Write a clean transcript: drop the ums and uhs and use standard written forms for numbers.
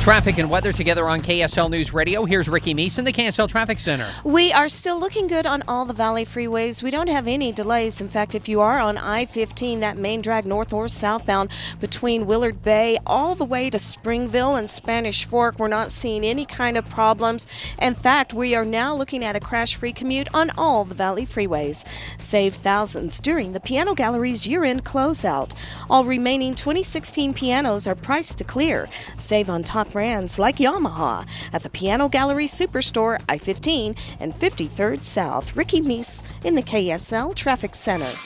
Traffic and weather together on KSL News Radio. Here's Ricky Meese in the KSL Traffic Center. We are still looking good on all the Valley freeways. We don't have any delays. In fact, if you are on I-15, that main drag north or southbound between Willard Bay all the way to Springville and Spanish Fork, we're not seeing any kind of problems. In fact, we are now looking at a crash-free commute on all the Valley freeways. Save thousands during the Piano Gallery's year-end closeout. All remaining 2016 pianos are priced to clear. Save on top brands like Yamaha at the Piano Gallery Superstore, I-15 and 53rd South. Ricky Meese in the KSL Traffic Center.